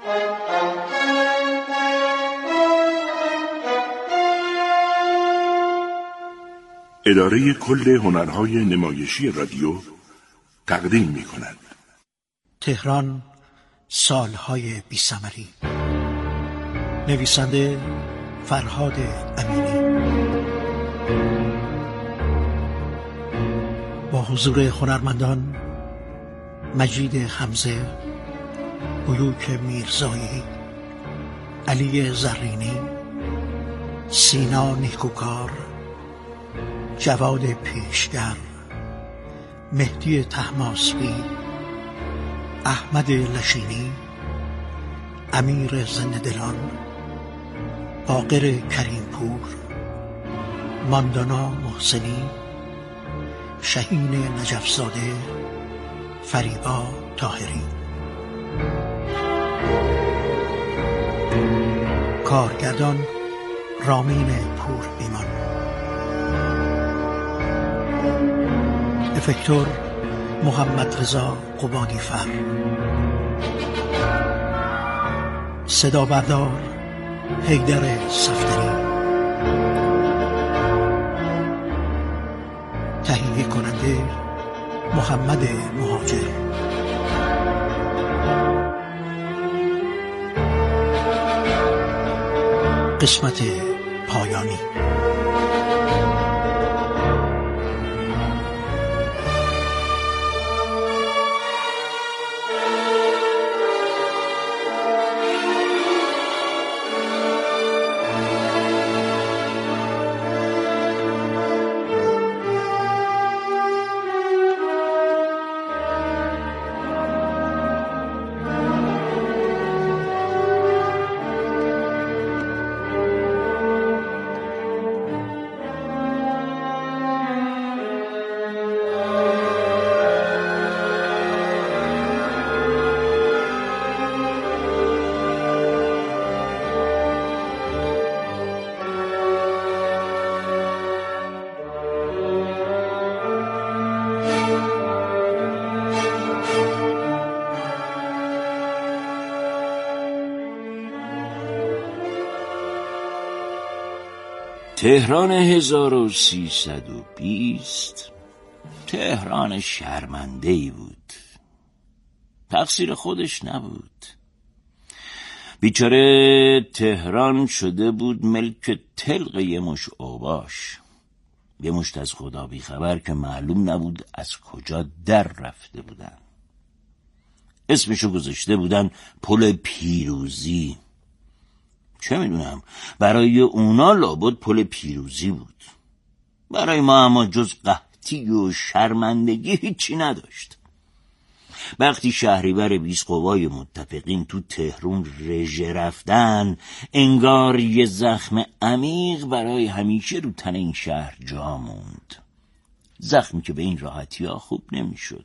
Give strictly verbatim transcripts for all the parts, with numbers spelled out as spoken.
اداره کل هنرهای نمایشی رادیو تقدیم می کند. تهران، سالهای بی‌ثمری. نویسنده فرهاد امینی. با حضور هنرمندان مجید حمزه، هیوک میرزایی، علی زرینی، سینا نیکوکار، جواد پیشگر، مهدی طهماسبی، احمد لشینی، امیر زنده‌دلان، باقر کریمپور، ماندانا محسنی، شهین نجفزاده، فریبا طاهری. کارگردان رامین پور ایمان. افکتور محمد رضا قبادی فر. صدا بردار حیدر صفدری. تهیه کننده محمد مهاجر. قسمت پایانی. تهران هزار و سیصد و بیست تهران شرمنده‌ای بود. تقصیر خودش نبود. بیچاره تهران شده بود ملک طلق یه مش اوباش، یه مشت از خدا بی خبر که معلوم نبود از کجا در رفته بودن. اسمشو گذاشته بودن پل پیروزی. چه میدونم، برای اونا لابد پل پیروزی بود، برای ما اما جز قحطی و شرمندگی هیچی نداشت. وقتی شهریور بیست قوای متفقین تو تهران رژه رفتن، انگار یه زخم عمیق برای همیشه رو تن این شهر جا موند. زخمی که به این راحتی ها خوب نمیشد.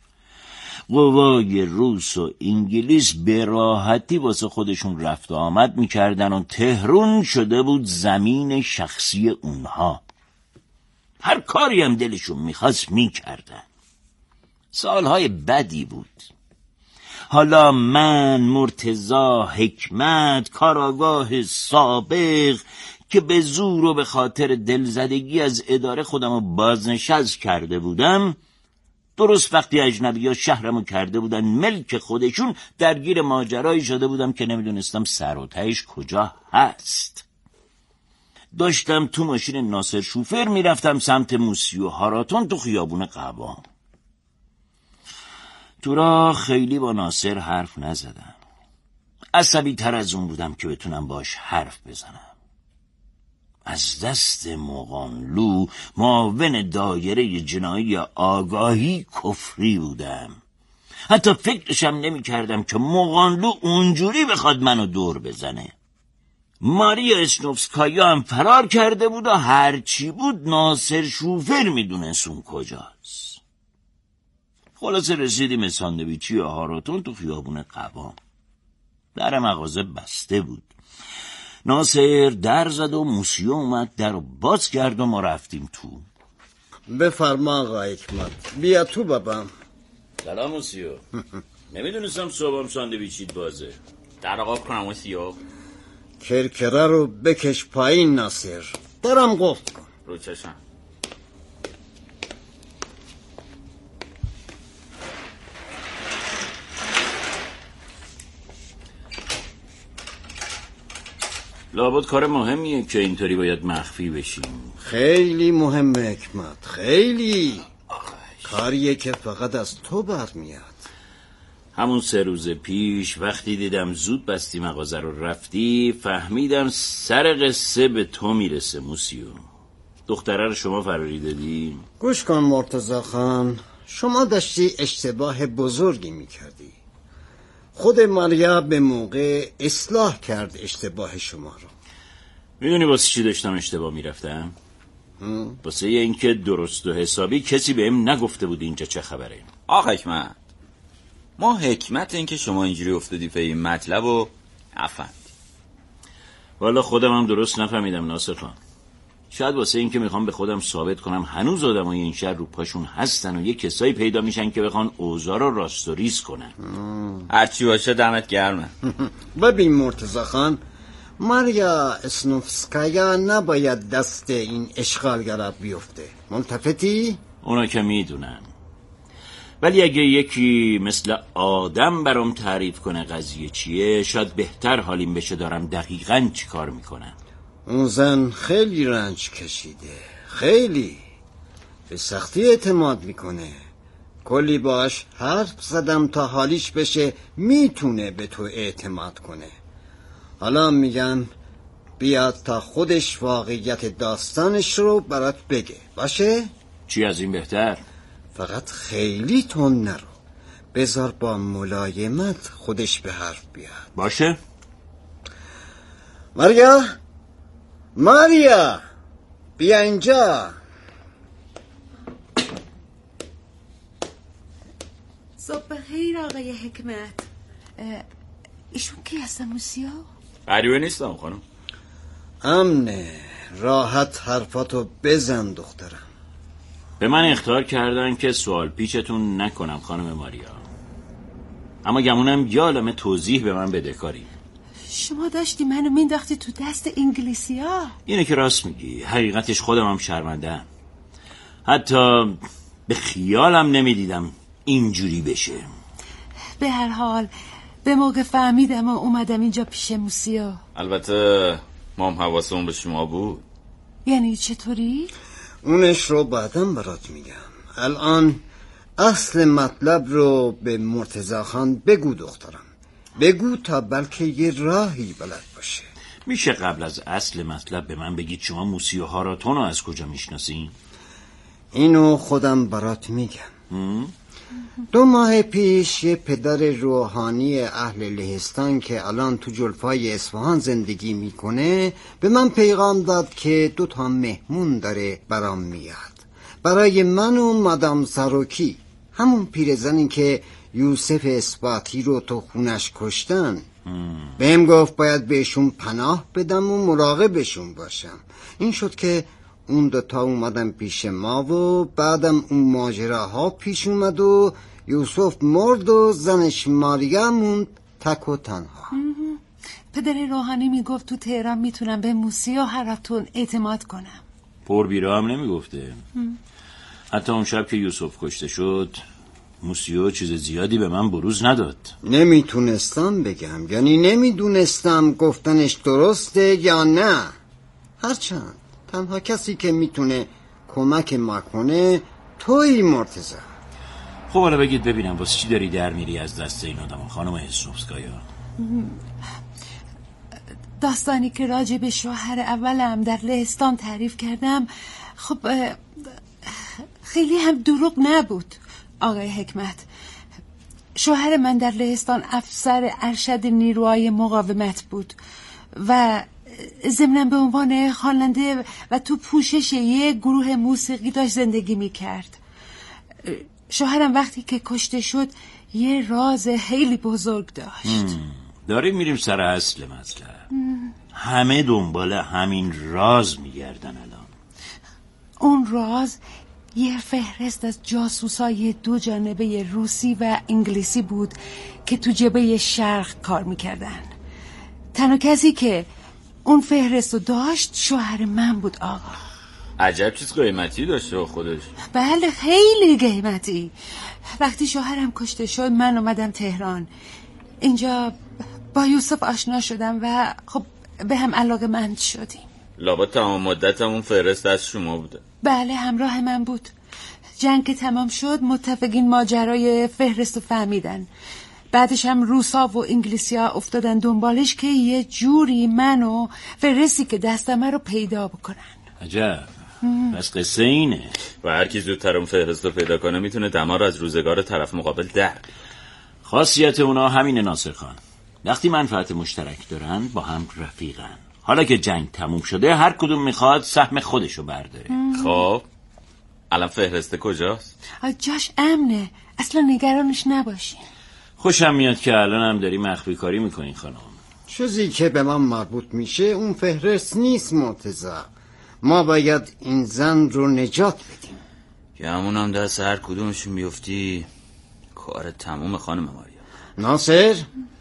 قوای روس و انگلیس به راحتی واسه خودشون رفت و آمد میکردن و تهران شده بود زمین شخصی اونها. هر کاری هم دلشون میخواست میکردن. سالهای بدی بود. حالا من، مرتضی، حکمت، کاراگاه سابق که به زور و به خاطر دلزدگی از اداره خودمو بازنشست کرده بودم، درست وقتی اجنبی ها شهرمو کرده بودن ملک خودشون، درگیر ماجرایی شده بودم که نمیدونستم سر و تهش کجا هست. داشتم تو ماشین ناصر شوفر میرفتم سمت موسی و هاراتون تو خیابون قبام. تو راه خیلی با ناصر حرف نزدم. عصبی تر از اون بودم که بتونم باش حرف بزنم. از دست مقانلو، معاون دایره جنایی آگاهی، کفری بودم. حتی فکرشم نمی کردم که مقانلو اونجوری بخواد منو دور بزنه. ماریا اسنوفسکایا هم فرار کرده بود و هرچی بود ناصر شوفر میدونست اون کجاست. خلاصه رسیدیم ساندویچی و هاراتون تو خیابون قوام. در مغازه بسته بود. ناصر در زد و موسیو اومد در رو باز کرد و ما رفتیم تو. بفرما آقا حکمت، بیا تو بابا. سلام موسیو. نمیدونستم صبحم ساندویچیت بازه. در آقا کنم موسیو. کرکره رو بکش پایین ناصر. درم گفت کن. رو چشم. لابد کار مهمیه که اینطوری باید مخفی بشیم. خیلی مهمه حکمت، خیلی. کاریه که فقط از تو برمیاد. همون سه روز پیش وقتی دیدم زود بستی مغازه رو رفتی، فهمیدم سر قصه به تو میرسه موسیو. دختره رو شما فراری دادی؟ گوش کن مرتضی خان، شما داشتی اشتباه بزرگی میکردی. خود ماریا به موقع اصلاح کرد اشتباه شما رو. میدونی واسه چی داشتم اشتباه میرفتم؟ واسه اینکه درست و حسابی کسی بهم نگفته بود اینجا چه خبره. آقا حکمت، ما حکمت این که شما اینجوری افتادی به این مطلب و نفهمیدی. والا خودم هم درست نفهمیدم ناصر خان. شاید واسه این که میخوام به خودم ثابت کنم هنوز آدمای این شهر رو پاشون هستن و یه کسایی پیدا میشن که بخوان اوضاع رو راست و ریز کنن. هرچی باشه دمت گرمه. ببین مرتضی خان، ماریا اسنوفسکایا نباید دست این اشغالگرا بیفته. ملتفتی؟ اونا که میدونن، ولی اگه یکی مثل آدم برام تعریف کنه قضیه چیه، شاید بهتر حالیم بشه دارم دقیقاً چی کار میکنم. اون زن خیلی رنج کشیده، خیلی به سختی اعتماد میکنه. کلی باش حرف زدم تا حالیش بشه میتونه به تو اعتماد کنه. حالا میگم بیاد تا خودش واقعیت داستانش رو برات بگه، باشه؟ چی از این بهتر؟ فقط خیلی تون نرو، بذار با ملایمت خودش به حرف بیاد. باشه؟ ماریا، ماریا بیا اینجا. صبح بخیر آقای حکمت. ایشون کی هستن موسیو؟ غریبه نیستم خانم. امنه، راحت حرفاتو بزن دخترم. به من اخطار کردن که سوال پیچتون نکنم خانم ماریا، اما گمونم یه عالمه توضیح به من بدهکاری. شما داشتی منو مینداختی تو دست انگلیسی ها. اینه که راست میگی، حقیقتش خودم هم شرمنده‌ام. حتی به خیالم نمیدیدم اینجوری بشه. به هر حال به موقع فهمیدم و اومدم اینجا پیش موسیو. البته ما هم حواسمون به شما بود. یعنی چطوری؟ اونش رو بعدم برات میگم. الان اصل مطلب رو به مرتضی خان بگو دخترم، بگو تا بلکه یه راهی بلد باشه. میشه قبل از اصل مطلب به من بگید شما موسیو هاراتون رو از کجا میشناسین؟ اینو خودم برات میگم. دو ماه پیش یه پدر روحانی اهل لهستان که الان تو جلفای اصفهان زندگی میکنه به من پیغام داد که دو تا مهمون داره برام میاد، برای من و مادام ساروکی، همون پیرزنی که یوسف اثباتی رو تو خونش کشتن. بهم گفت باید بهشون پناه بدم و مراقبشون باشم. این شد که اون دوتا اومدن پیش ما و بعدم اون ماجراها پیش اومد و یوسف مرد و زنش ماریا موند تک و تنها. پدر روحانی میگفت تو تهران میتونم به موسیو هاراتون اعتماد کنم. پر بیرا هم نمیگفته. حتی اون شب که یوسف کشته شد موسیو چیز زیادی به من بروز نداد. نمیتونستم بگم، یعنی نمیدونستم گفتنش درسته یا نه. هرچند تنها کسی که میتونه کمک ما کنه تویی مرتضی. خب حالا بگید ببینم واسه چی داری در میری از دست این آدم خانم اسنوفسکایا؟ داستانی که راجع به شوهر اولم در لهستان تعریف کردم خب خیلی هم دروغ نبود آقای حکمت. شوهر من در لهستان افسر ارشد نیروهای مقاومت بود و ضمناً به عنوان خواننده و تو پوشش یک گروه موسیقی داشت زندگی میکرد. شوهرم وقتی که کشته شد یه راز خیلی بزرگ داشت. داریم میریم سر اصل مطلب. همه دنبال همین راز میگردن الان. اون راز یه فهرست از جاسوسای دو جانبه روسی و انگلیسی بود که تو جبهه شرق کار میکردن. تنها کسی که اون فهرست رو داشت شوهر من بود آقا. عجب چیز قیمتی داشته خودش. بله خیلی قیمتی. وقتی شوهرم کشته شد من اومدم تهران. اینجا با یوسف آشنا شدم و خب به هم علاقه‌مند شدیم. لابد تمام مدت همون فهرست از شما بوده؟ بله همراه من بود. جنگ که تمام شد متفقین ماجرای فهرست رو فهمیدن. بعدش هم روسا و انگلیسیا افتادن دنبالش که یه جوری منو فهرستی که دستمه رو پیدا بکنن. عجب. بس قصه اینه. و هر کی زودتر اون فهرست رو پیدا کنه میتونه دمار از روزگار طرف مقابل در. خاصیت اونا همینه ناصر خان. وقتی منفعت مشترک دارن با هم رفیقن. حالا که جنگ تموم شده هر کدوم میخواد سهم خودشو برداره. خب الان فهرسته کجاست؟ جاش امنه. اصلا نگرانش نباشین. خوشم میاد که الان هم داری مخفی کاری میکنین خانم. چیزی که به من مربوط میشه اون فهرست نیست مرتضی. ما باید این زن رو نجات بدیم. که همون هم دست هر کدومشون بیفتی کار تموم خانم ماریا. ناصر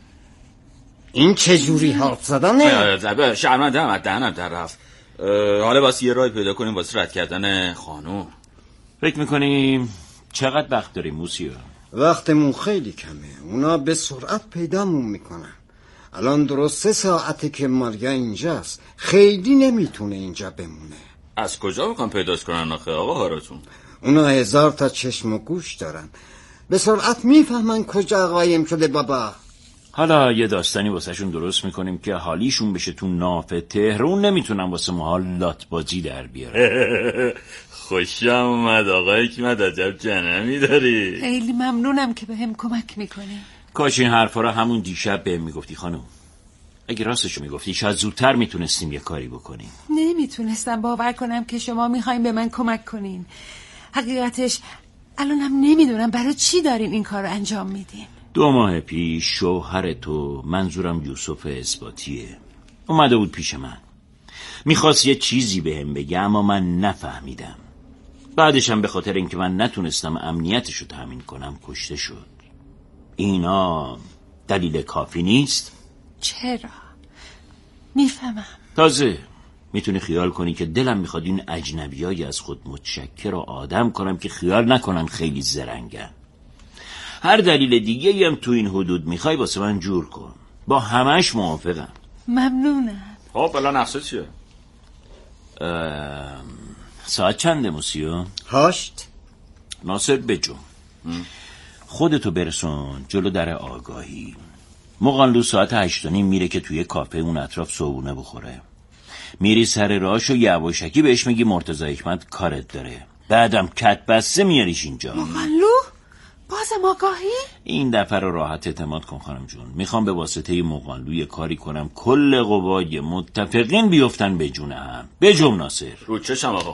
این چه جوری حرف زدنه؟ شرمنده هم دهنم در رفت. حالا واسه یه رای پیدا کنیم واسه رد کردن خانم. فکر میکنیم چقدر وقت داریم موسیو؟ وقتمون خیلی کمه. اونا به سرعت پیدامون میکنن. الان درست سه ساعته که ماریا اینجاست. خیلی نمیتونه اینجا بمونه. از کجا میخوان پیداش کنن آخه آقا هاراتون؟ اونا هزار تا چشم و گوش دارن. به سرعت میفهمن کجا قایم شده بابا. حالا یه داستانی واسه شون درست میکنیم که حالیشون بشه تو ناف تهرون نمیتونن واسه ما لاتبازی در بیارن. خوشم اومد آقای حکمت. عجب جنمی داری. خیلی ممنونم که به هم کمک میکنی. کاش این حرفا رو همون دیشب بهم میگفتی خانم. اگه راستشو میگفتی شاید زودتر میتونستیم یه کاری بکنیم. نمیتونستم باور کنم که شما میخواین به من کمک کنین. حقیقتش الانم نمیدونم برای چی دارین این کار رو انجام میدین. دو ماه پیش شوهر تو، منظورم یوسف اثباتیه، اومده بود پیش من. میخواست یه چیزی بهم بگه اما من نفهمیدم. بعدشم به خاطر اینکه من نتونستم امنیتشو تامین کنم کشته شد. اینا دلیل کافی نیست؟ چرا؟ میفهمم. تازه میتونی خیال کنی که دلم میخواد این اجنبیای از خود متشکر و آدم کنم که خیال نکنن خیلی زرنگن. هر دلیل دیگه هم تو این حدود میخوای واسه من جور کن. با همش موافقم. ممنونم. خب الان نقشه چیه؟ ساعت چنده موسیو؟ هشت. ناصر بجو خودتو برسون جلو در آگاهی. مقانلو ساعت هشت و نیم میره که توی کافه اون اطراف صبحونه بخوره. میری سر راهشو یواشکی بهش میگی مرتضی حکمت کارت داره. بعدم کت بسته میاریش اینجا. مقانلو؟ بازم آگاهی؟ این دفعه رو راحت اعتماد کن خانم جون. میخوام به واسطه مقانلو یه کاری کنم کل قوای متفقین بیفتن به جون هم. بجم ناصر. رو چشم آقا.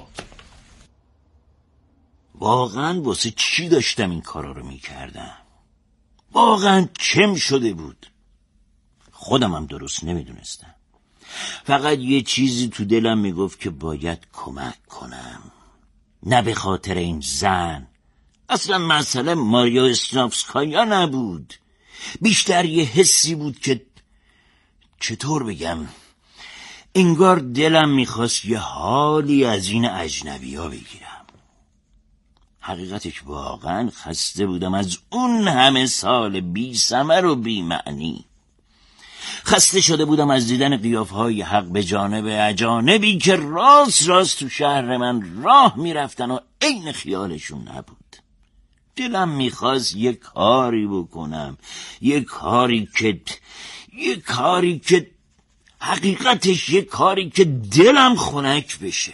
واقعا واسه چی داشتم این کارا رو میکردم؟ واقعا چم شده بود؟ خودم هم درست نمیدونستم. فقط یه چیزی تو دلم میگفت که باید کمک کنم. نه به خاطر این زن. اصلا مسئله ماریا اسنافسکایا نبود. بیشتر یه حسی بود که چطور بگم، انگار دلم میخواست یه حالی از این اجنبی ها بگیرم. حقیقتش واقعا خسته بودم از اون همه سال بی ثمر و بی معنی. خسته شده بودم از دیدن قیافهای حق به جانب اجانبی که راست راست تو شهر من راه میرفتن و عین خیالشون نبود. دلم میخواست یه کاری بکنم، یه کاری که یه کاری که حقیقتش یه کاری که دلم خنک بشه.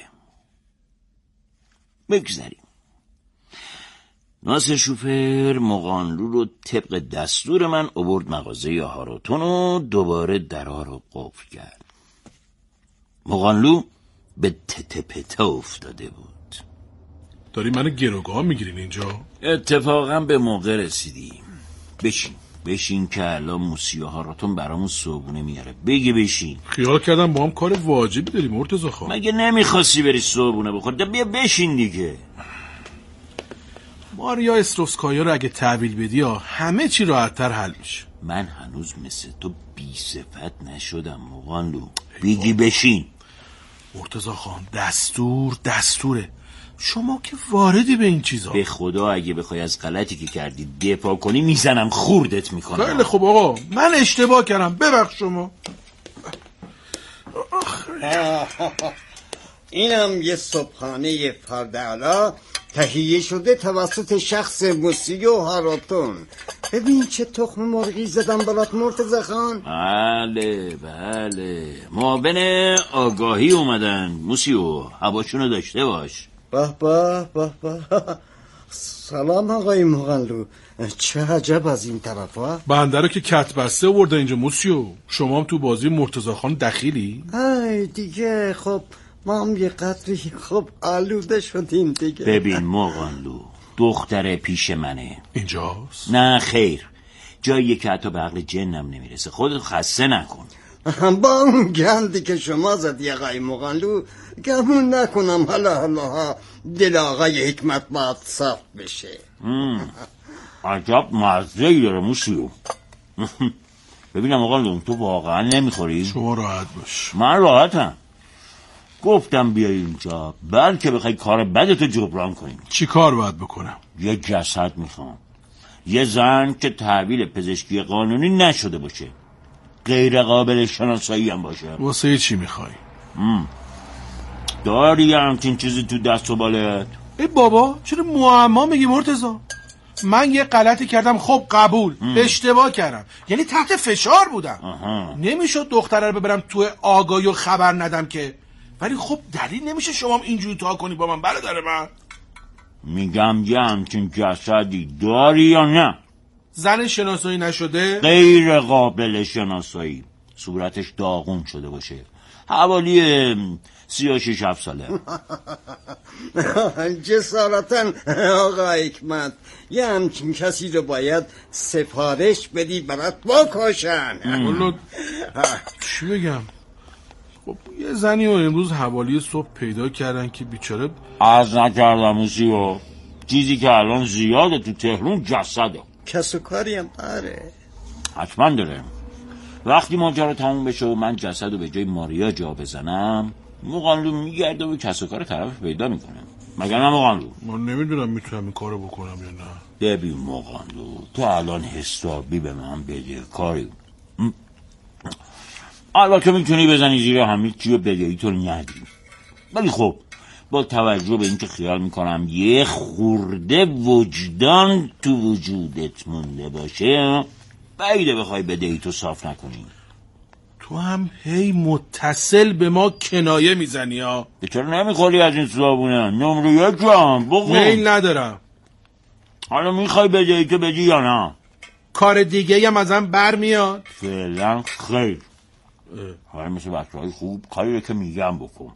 بگذاریم. ناصر شوفر مقانلو رو طبق دستور من آورد مغازه هاراتون و دوباره درها رو قفل کرد. مقانلو به تته پته افتاده بود. داری منو گروگاه میگیرین اینجا؟ اتفاقا به موقع رسیدیم. بشین بشین که الان موسیو هاراتون برامون صبحونه میاره. بگی بشین. خیال کردم با هم کار واجبی داری مرتضی خان. مگه نمیخواستی بری صبحونه بخوری؟ بیا بشین دیگه. ماریا استروفسکایا رو اگه تحویل بدی ها همه چی راحت‌تر حل میشه. من هنوز مثل تو بی صفت نشدم مغانلو. بیگی بشین. مرتضی خان دستور دستوره، شما که واردی به این چیزا. به خدا اگه بخوای از غلطی که کردی دفاع کنی میزنم خوردت میکنم. خیلی خوب آقا، من اشتباه کردم، ببخش شما. اینم یه صبحانه فردعلا تهیه شده توسط شخص موسی و هاراتون. ببین چه تخم مرغی زدم برات مرتضی خان. بله بله، معاون آگاهی اومدن موسیو، هواشونو داشته باش. به به به به. سلام آقای مغنلو، چه عجب از این طرف ها. بنده رو که کت بسته آورده اینجا موسیو، شما هم تو بازی مرتضی خان دخیلی؟ ای دیگه خب ما هم یه قدری خب آلوده شدیم دیگه. ببین مغانلو، دختر پیش منه. اینجاست؟ نه خیر، جاییه که حتی به عقل جنم نمیرسه. خودت خسته نکن. با اون گندی که شما زدی آقای مغانلو گمون نکنم حالا حالا دل آقای حکمت باید صاف بشه. عجب مزه‌ای داره موسیو. ببینم مغانلو، تو واقعا نمیخوری؟ شما راحت باش. من راحتم. گفتم بیای اینجا بلکه بخوای کار بدتو جبران کنیم. چی کار باید بکنم؟ یه جسد میخوام، یه زن که تحویل پزشکی قانونی نشده باشه، غیر قابل شناسایی هم باشه. واسه چی میخوای؟ داری همچین چیزی تو دست و بالت؟ ای بابا چرا معما میگی مرتضی؟ من یه غلطی کردم، خب قبول. ام. اشتباه کردم، یعنی تحت فشار بودم. آها. نمیشد دختره رو ببرم تو آگاهی و خبر ندم که، ولی خب دلیل نمیشه شما هم اینجوری تا کنی با من برادر من. میگم یه همچین جسدی داری یا نه؟ زن شناسایی نشده؟ غیر قابل شناسایی، صورتش داغون شده باشه، حوالی سی و شیش هفت ساله. جسارتا آقا حکمت، یه همچین کسی رو باید سفارش بدی برات واکشن. والله چی بگم، خب یه زنی رو امروز حوالی صبح پیدا کردن که بیچاره از نکردم موسیو، چیزی که الان زیاده تو تهرون جسده. کس و کاری هم داره، حتما داره. وقتی ماجرا تموم بشه و من جسد رو به جای ماریا جا بزنم، مغانلو میگرده و کس و کار طرف پیدا میکنه. مگر نه مغانلو؟ من نمیدونم میتونم این کارو بکنم یا نه. ببین مغانلو، تو الان حسابی به من بده کاری. البته میتونی بزنی زیر همین چیو بدهی تو ندی، ولی خب با توجه به اینکه خیال میکنم یه خورده وجدان تو وجودت مونده باشه، بعیده بخوای بدهی تو صاف نکنی. تو هم هی متصل به ما کنایه میزنی ها. چرا نمیخوری از این صابونه؟ نمره یکم بخون. میل ندارم. حالا میخوای بدهی تو بدی یا نه؟ کار دیگه هم ازم بر میاد؟ فعلا خیر. حالا مثل بچه های خوب کاری که میگم بکن.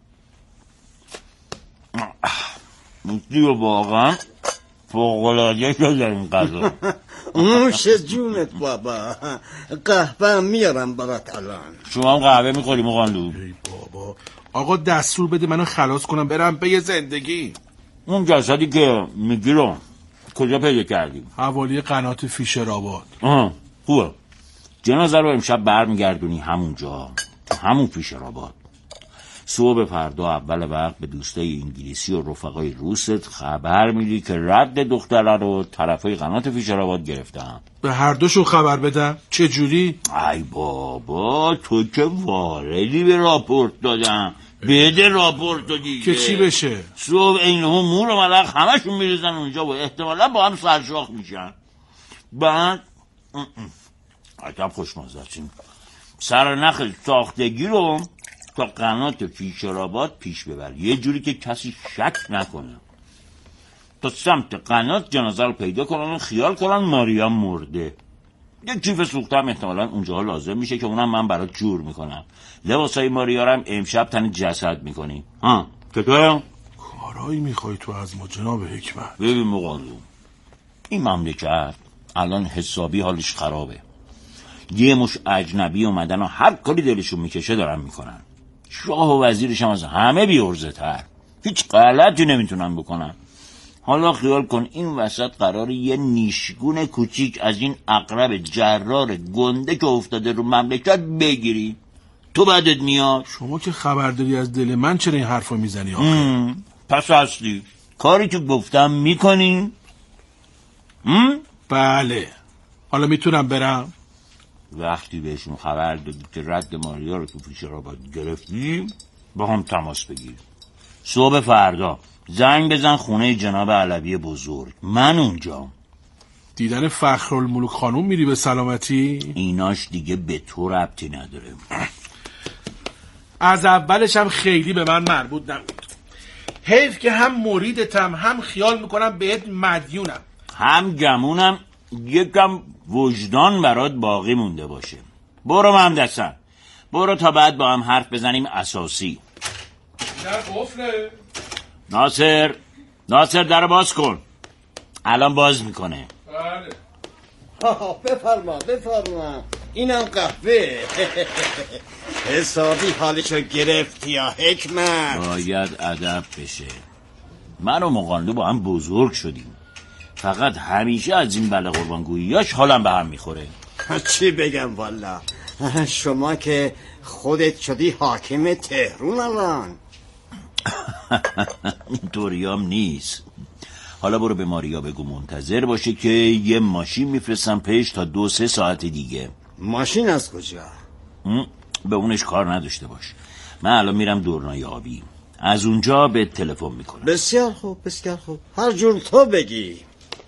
موسی و واقعا فوقلاده شد در این قضا. موش جونت بابا، قهوه میارم برات الان. شما هم قهوه میخوری مغانلو؟ ای بابا آقا دستور بده منو خلاص کنم برم به یه زندگی. اون جسدی که میگی رو کجا پیدا کردیم؟ حوالی قنات فیشرآباد. آها خوبه، جنازه رو امشب برمیگردونی همونجا، همون فیشرآباد. صبح فردا اول وقت به دوستای انگلیسی و رفقای روست خبر میدی که رد دختره رو طرفای قنات فیشرآباد گرفتن. به هر دوشو خبر بدم؟ چه جوری؟ ای بابا تو که واردی به راپورت دادم، بده راپورت دادی که چی بشه؟ صبح اینها مور و ملق همشون میریزن اونجا و احتمالا با هم سرشاخ میشن. بعد عجب خوشمزدیم، سر نخل ساختگی رو تا قنات فیشرآباد پیش ببر، یه جوری که کسی شک نکنه. تا سمت قنات جنازه رو پیدا کنن و خیال کنن ماریا مرده. یه کیف سوخته هم احتمالا اونجا لازم میشه که اونم من برات جور میکنم. لباسای ماریا رو هم امشب تن جسد میکنی. ها چطوره؟ کارایی میخوای تو از ما جناب حکمت؟ ببین مغانلو، این مملکت الان حسابی حالش خرابه. یه مش اجنبی اومدن و هر کاری دلشون میکشه دارن میکنن. شاه و وزیرش هم از همه بی‌عرضه تر، هیچ غلطی نمیتونن بکنن. حالا خیال کن این وسط قراره یه نیشگون کوچیک از این عقرب جرار گنده که افتاده رو مملکت بگیری، تو بعدت میاد؟ شما که خبرداری از دل من چرا این حرفو میزنی آخه؟ پس اصلی کاری که گفتم میکنی؟ بله. حالا میتونم برم؟ وقتی بهشون خبر دادی که رد ماریا رو تو فیشرآباد گرفتی با هم تماس بگیر. صبح فردا زنگ بزن خونه جناب علوی بزرگ، من اونجام. دیدن فخرالملوک خانوم میری به سلامتی؟ ایناش دیگه به تو ربطی نداره. از اولش هم خیلی به من مربوط نبود. حیف که هم مریدتم هم خیال میکنم بهت مدیونم، هم گمونم یکم وجدان برات باقی مونده باشه. برو مهندسم، برو تا بعد با هم حرف بزنیم اساسی. در قفله. ناصر ناصر در باز کن. الان باز میکنه. بله. بفرما بفرما، اینم قهوه. حسابی حالشو گرفتی یا حکمت؟ باید ادب بشه. من و مقانلو با هم بزرگ شدیم، فقط همیشه از این بله قربانگوییاش حالم به هم میخوره. چی بگم والا، شما که خودت شدی حاکم تهرون الان. اینطوریام نیست. حالا برو به ماریا بگو منتظر باشه که یه ماشین میفرستم پیش تا دو سه ساعت دیگه. ماشین از کجا؟ به اونش کار نداشته باش، من الان میرم دورنای آبی، از اونجا به تلفن میکنم. بسیار خوب بسیار خوب، هر جور تو بگی.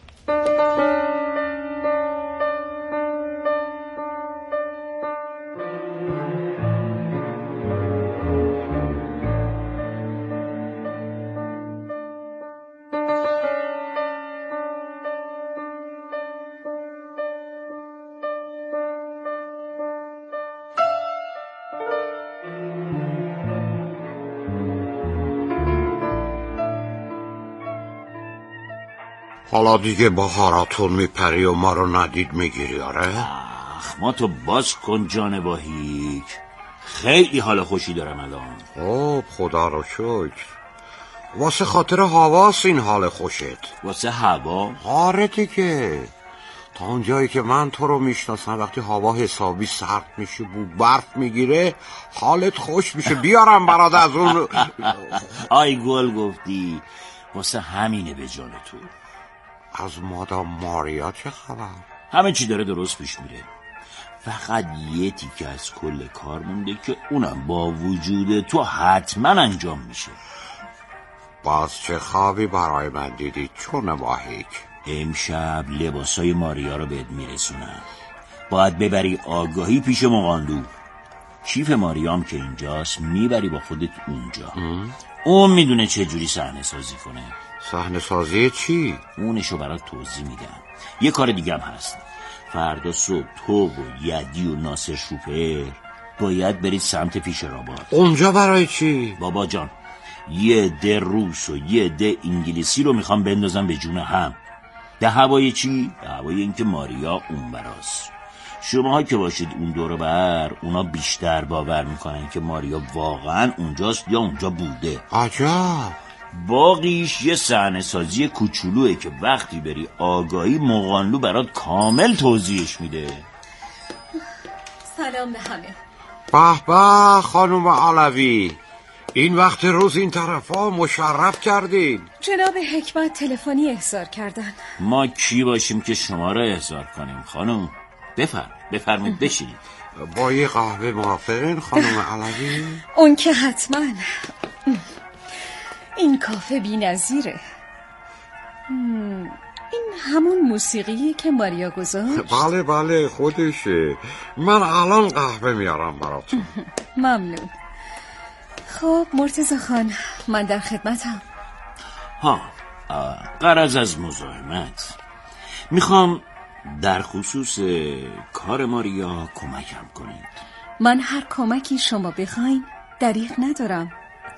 حالا دیگه بهاراتون میپری و ما رو ندید میگیری؟ آره؟ اخ ما تو باز کن جانباهیک، خیلی حال خوشی دارم الان. خب خدا رو شکر. واسه خاطر هواست این حال خوشت؟ واسه هوا؟ آره دیگه، تا اونجایی که من تو رو میشناسم وقتی هوا حسابی سرد میشه بو برف میگیره حالت خوش میشه. بیارم برات از اون. آی گل گفتی، واسه همینه به جان تو. از مادام ماریا چه خبر؟ همه چی داره درست پیش میره، فقط یه تیکه از کل کار مونده که اونم با وجود تو حتما انجام میشه. باز چه خوابی برای من دیدی چون واهیک؟ امشب لباسای ماریا رو بهت میرسونم، باید ببری آگاهی پیش مقاندو. شیف ماریام که اینجاست میبری با خودت اونجا. ام؟ اون میدونه چه جوری صحنه سازی کنه. صحنه سازی چی؟ اونشو برات توضیح میدم. یه کار دیگه هم هست. فردا صبح تو و یدی و ناصر شوپر باید برید سمت فیشرآباد. اونجا برای چی؟ بابا جان، یه ده روس و یه ده انگلیسی رو میخوام بندازم به جون هم. ده هوای چی؟ ده هوای اینکه ماریا اون براست. شماها که باشید اون دور بر، اونا بیشتر باور میکنن که ماریا واقعا اونجاست یا اونجا بوده. عجب. باقیش یه صحنه سازی کوچولوئه که وقتی بری آگاهی مقانلو برات کامل توضیحش میده. سلام به همه. به به خانم علوی، این وقت روز این طرفا مشرف کردین. جناب حکمت تلفنی احضار کردن. ما کی باشیم که شما را احضار کنیم خانم؟ بفرم بفرمید بشینید. با یه قهوه موافقین خانم علوی؟ اون که حتما. این کافه بی نظیره. این همون موسیقیه که ماریا گذاشت؟ بله بله خودشه. من الان قهوه میارم براتون. ممنون. خب مرتضی خان، من در خدمتم. ها، غرض از مزاحمت، میخوام در خصوص کار ماریا کمکم کنید. من هر کمکی شما بخواین دریغ ندارم.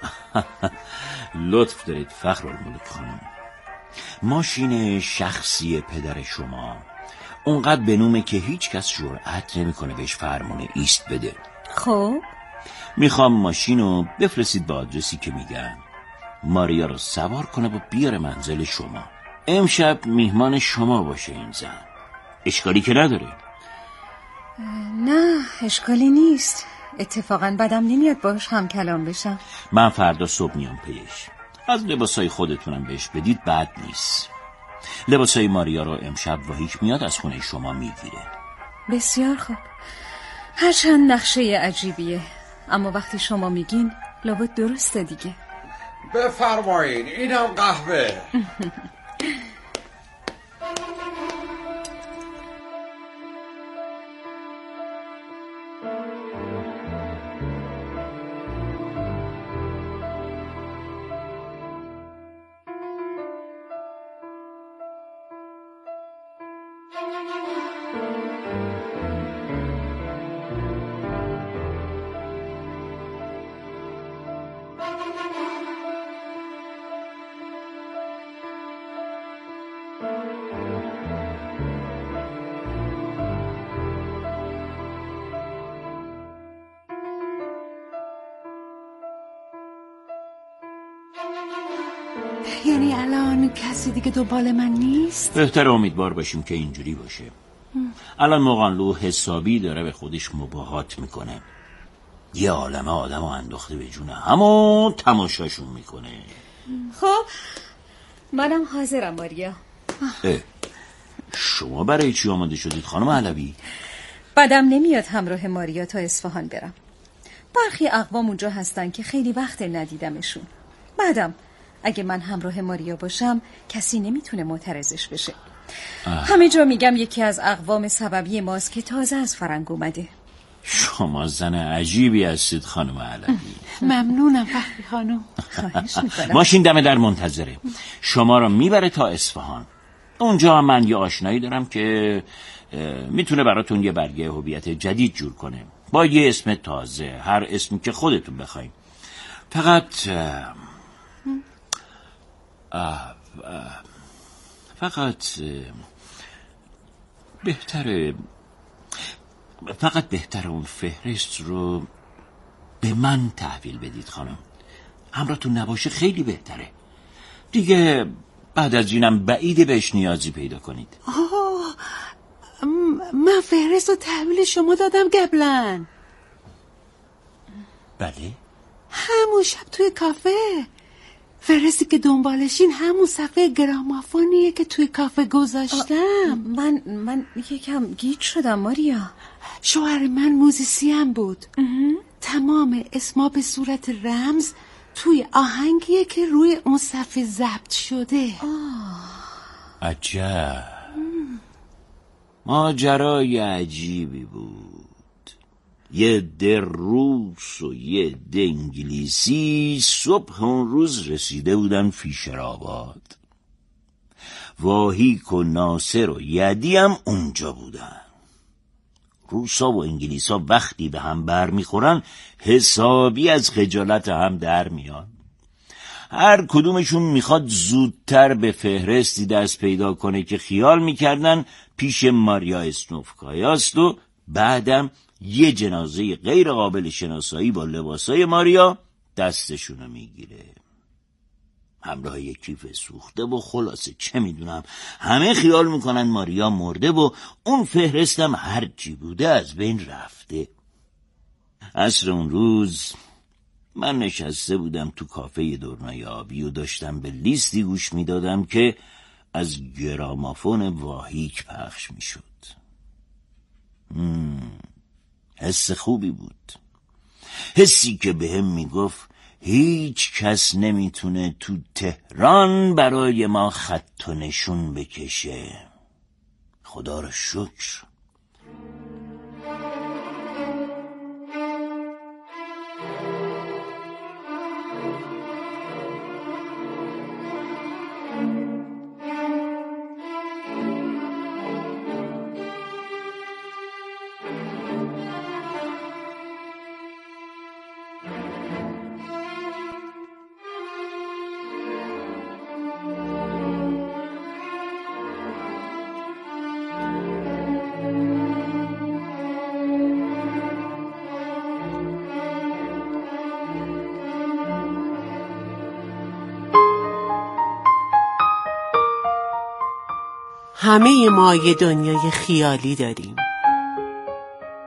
لطف دارید فخرالملوک خانم. ماشین شخصی پدر شما اونقدر بنومه که هیچ کس جرأت نمیکنه بهش فرمونه ایست بده. خب میخوام ماشینو بفرستید به آدرسی که میگم. ماریا رو سوار کنه و بیاره منزل شما. امشب میهمان شما باشه این زن. اشکالی که نداره؟ نه اشکالی نیست. اتفاقا بدم نمیاد باش هم کلام بشم. من فردا صبح میام پیش. از لباسای خودتونم بهش بدید بد نیست. لباسای ماریا رو امشب واهیک میاد از خونه شما میگیره. بسیار خوب. هرچند نقشه عجیبیه، اما وقتی شما میگین لابد درسته دیگه. بفرمایین اینم قهوه. یعنی الان کسی دیگه دنبال من نیست؟ بهتر امیدوار باشیم که اینجوری باشه. الان مغانلو حسابی داره به خودش مباهات میکنه. یه عالمه آدم انداخته به جون همون تماشاشون میکنه. خب منم حاضرم ماریا. اه. شما برای چی آماده شدید خانم علوی؟ بدم نمیاد همراه ماریا تا اصفهان برم. برخی اقوام اونجا هستن که خیلی وقت ندیدمشون. بعدم اگه من همراه ماریا باشم کسی نمیتونه معترضش بشه. همه جا میگم یکی از اقوام سببی ماست که تازه از فرنگ اومده. شما زن عجیبی هستید خانم علوی. ممنونم فخری خانم. خواهش میکنم. ماشین دم در منتظره. شما رو میبره تا اصفهان. اونجا من یه آشنایی دارم که میتونه براتون یه برگه هویت جدید جور کنه با یه اسم تازه، هر اسمی که خودتون بخواید. فقط اه اه اه فقط بهتره فقط بهتره اون فهرست رو به من تحویل بدید خانم. همراهتون نباشه خیلی بهتره. دیگه بعد از اینم بعیده بهش نیازی پیدا کنید. آه من فهرست رو تحویل شما دادم قبلا. بله؟ همون شب توی کافه. فرستی که دنبالشین همون صفحه گرامافونیه که توی کافه گذاشتم. من من یکم گیج شدم ماریا. شوهر من موزیسین بود. تمام اسما به صورت رمز توی آهنگیه که روی اون صفحه ضبط شده. عجب. ماجرای عجیبی بود. یه ده روس و یه ده انگلیسی صبح اون روز رسیده بودن فیشرآباد. واهیک و ناصر و یدی هم اونجا بودن. روسا و انگلیسا وقتی به هم بر میخورن حسابی از خجالت هم در میان. هر کدومشون میخواد زودتر به فهرستی دست پیدا کنه که خیال میکردن پیش ماریا اسنوفکایاست و بعدم یه جنازه غیر قابل شناسایی با لباسای ماریا دستشونو میگیره همراه یک کیف سوخته و خلاصه چه میدونم همه خیال میکنن ماریا مرده و اون فهرستم هر چی بوده از بین رفته. عصر اون روز من نشسته بودم تو کافه دورنای آبی و داشتم به لیستی گوش میدادم که از گرامافون واهیک پخش میشد. حس خوبی بود. حسی که بهم میگفت هیچ کس نمیتونه تو تهران برای ما خط و نشون بکشه. خدا رو شکر. همه ما یه دنیای خیالی داریم.